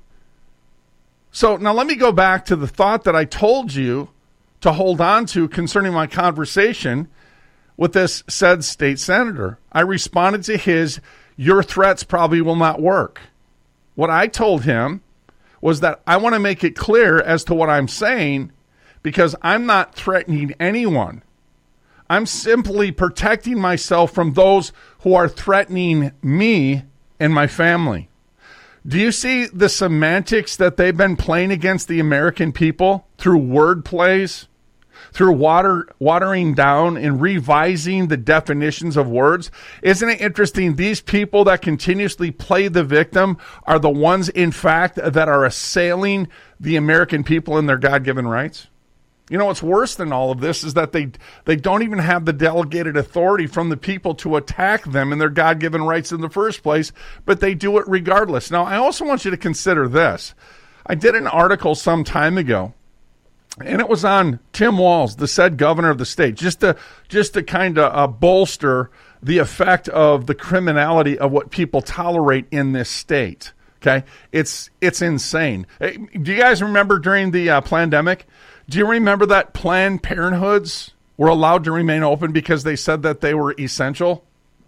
So now let me go back to the thought that I told you to hold on to concerning my conversation with this said state senator. I responded to his, your threats probably will not work. What I told him was that I want to make it clear as to what I'm saying, because I'm not threatening anyone. I'm simply protecting myself from those who are threatening me and my family. Do you see the semantics that they've been playing against the American people through word plays? Through watering down and revising the definitions of words? Isn't it interesting? These people that continuously play the victim are the ones, in fact, that are assailing the American people in their God-given rights. You know, what's worse than all of this is that they don't even have the delegated authority from the people to attack them in their God-given rights in the first place, but they do it regardless. Now, I also want you to consider this. I did an article some time ago, and it was on Tim Walz, the said governor of the state, just to kind of bolster the effect of the criminality of what people tolerate in this state. Okay, it's insane. Hey, do you guys remember during the pandemic? Do you remember that Planned Parenthoods were allowed to remain open because they said that they were essential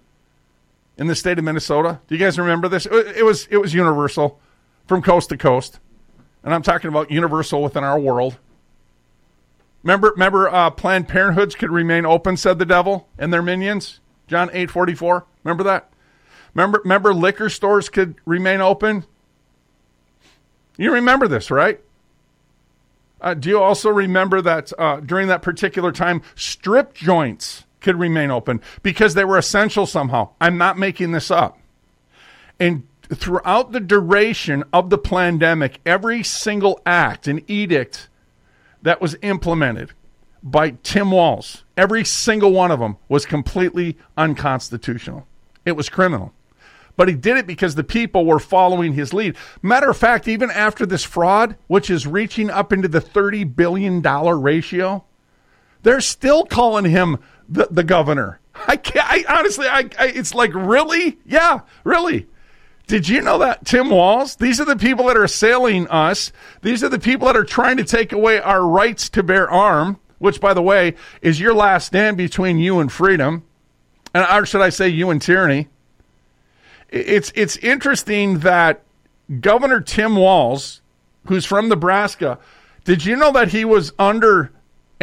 in the state of Minnesota? Do you guys remember this? It was universal from coast to coast, and I'm talking about universal within our world. Remember, Planned Parenthoods could remain open, said the devil and their minions. John 8:44. Remember that? Remember liquor stores could remain open? You remember this, right? Do you also remember that during that particular time, strip joints could remain open because they were essential somehow? I'm not making this up. And throughout the duration of the pandemic, every single act and edict that was implemented by Tim Walz, every single one of them was completely unconstitutional. It was criminal. But he did it because the people were following his lead. Matter of fact, even after this fraud, which is reaching up into the $30 billion ratio, they're still calling him the governor. Honestly, it's like, really? Yeah, really. Did you know that, Tim Walz? These are the people that are assailing us. These are the people that are trying to take away our rights to bear arms, which, by the way, is your last stand between you and freedom. Or should I say you and tyranny? It's interesting that Governor Tim Walz, who's from Nebraska, did you know that he was under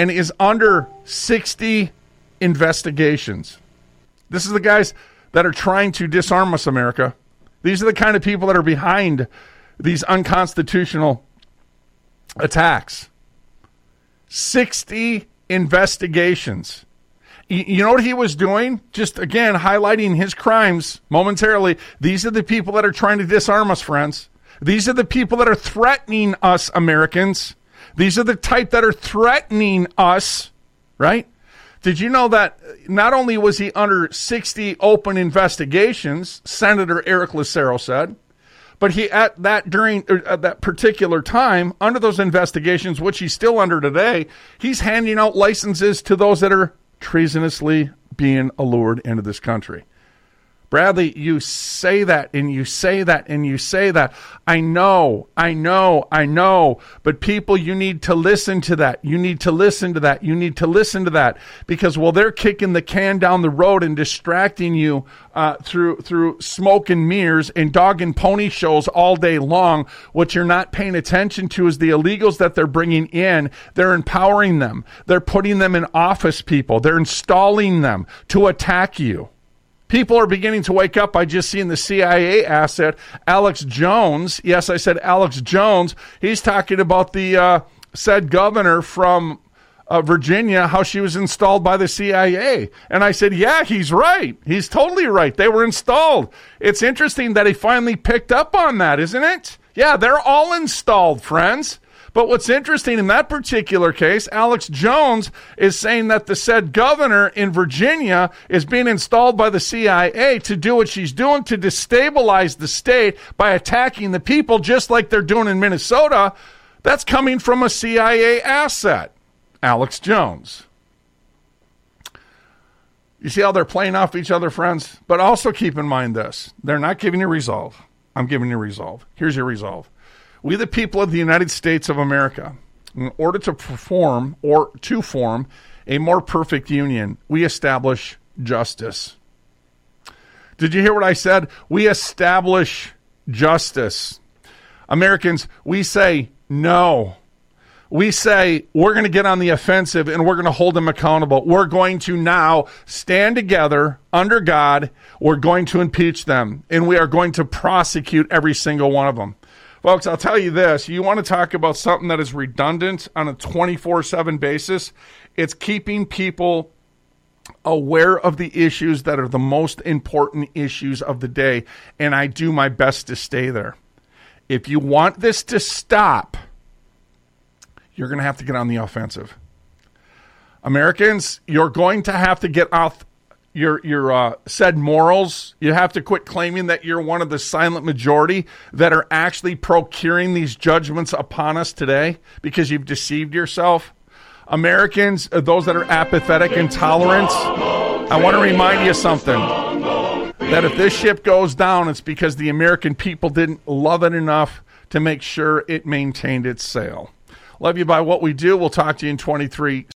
60 investigations? This is the guys that are trying to disarm us, America. These are the kind of people that are behind these unconstitutional attacks. 60 investigations. You know what he was doing? Just, again, highlighting his crimes momentarily. These are the people that are trying to disarm us, friends. These are the people that are threatening us, Americans. These are the type that are threatening us, right? Did you know that not only was he under 60 open investigations, Senator Eric Lucero said, but he at that particular time, under those investigations, which he's still under today, he's handing out licenses to those that are treasonously being allured into this country. Bradley, you say that and you say that and you say that. I know. But people, you need to listen to that. You need to listen to that. You need to listen to that. Because while they're kicking the can down the road and distracting you through smoke and mirrors and dog and pony shows all day long, what you're not paying attention to is the illegals that they're bringing in. They're empowering them. They're putting them in office, people. They're installing them to attack you. People are beginning to wake up by just seeing the CIA asset, Alex Jones. Yes, I said Alex Jones. He's talking about the said governor from Virginia, how she was installed by the CIA. And I said, yeah, he's right. He's totally right. They were installed. It's interesting that he finally picked up on that, isn't it? Yeah, they're all installed, friends. But what's interesting in that particular case, Alex Jones is saying that the said governor in Virginia is being installed by the CIA to do what she's doing to destabilize the state by attacking the people, just like they're doing in Minnesota. That's coming from a CIA asset, Alex Jones. You see how they're playing off each other, friends? But also keep in mind this. They're not giving you resolve. I'm giving you resolve. Here's your resolve. We, the people of the United States of America, in order to form a more perfect union, we establish justice. Did you hear what I said? We establish justice. Americans, we say no. We say we're going to get on the offensive and we're going to hold them accountable. We're going to now stand together under God. We're going to impeach them, and we are going to prosecute every single one of them. Folks, I'll tell you this. You want to talk about something that is redundant on a 24/7 basis? It's keeping people aware of the issues that are the most important issues of the day, and I do my best to stay there. If you want this to stop, you're going to have to get on the offensive. Americans, you're going to have to get off your said morals. You have to quit claiming that you're one of the silent majority that are actually procuring these judgments upon us today because you've deceived yourself. Americans, those that are apathetic and tolerant, I want to remind you something. That if this ship goes down, it's because the American people didn't love it enough to make sure it maintained its sail. Love you by what we do. We'll talk to you in 23